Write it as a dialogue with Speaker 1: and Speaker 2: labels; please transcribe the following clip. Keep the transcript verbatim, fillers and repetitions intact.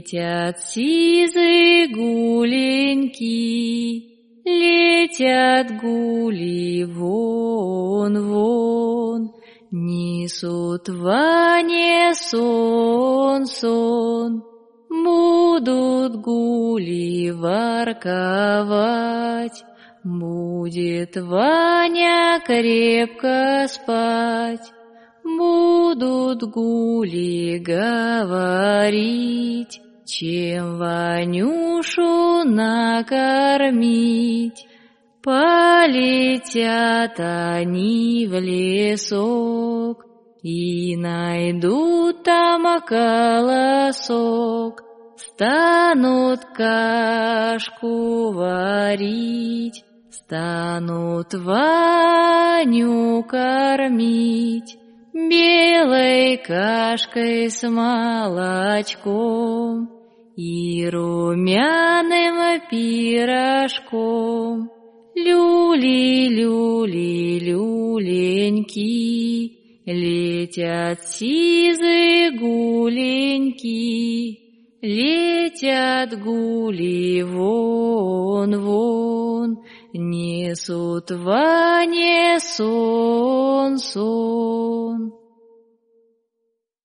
Speaker 1: Летят сизые гуленьки, летят гули вон, вон, несут Ване сон, сон. Будут гули ворковать, будет Ваня крепко спать. Будут гули говорить, чем Ванюшу накормить. Полетят они в лесок и найдут там колосок, станут кашку варить, станут Ваню кормить белой кашкой с молочком и румяным пирожком. Люли, люли, люленьки, летят сизые гуленьки, летят гули вон, вон, несут Ване сон, сон.